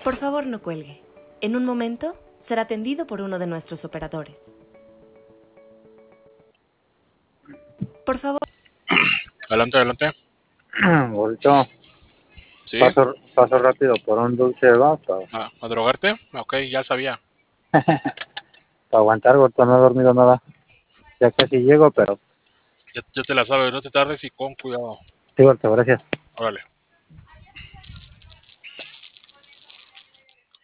Por favor, no cuelgue. En un momento será atendido por uno de nuestros operadores. Por favor. Adelante, adelante. Gordito, Sí. paso rápido por un dulce de vaca. ¿A drogarte? Ok, ya sabía. Para aguantar, gordito, no he dormido nada. Ya casi llego, pero... Ya te la sabes, no te tardes y con cuidado. Sí, gordito, gracias. Órale.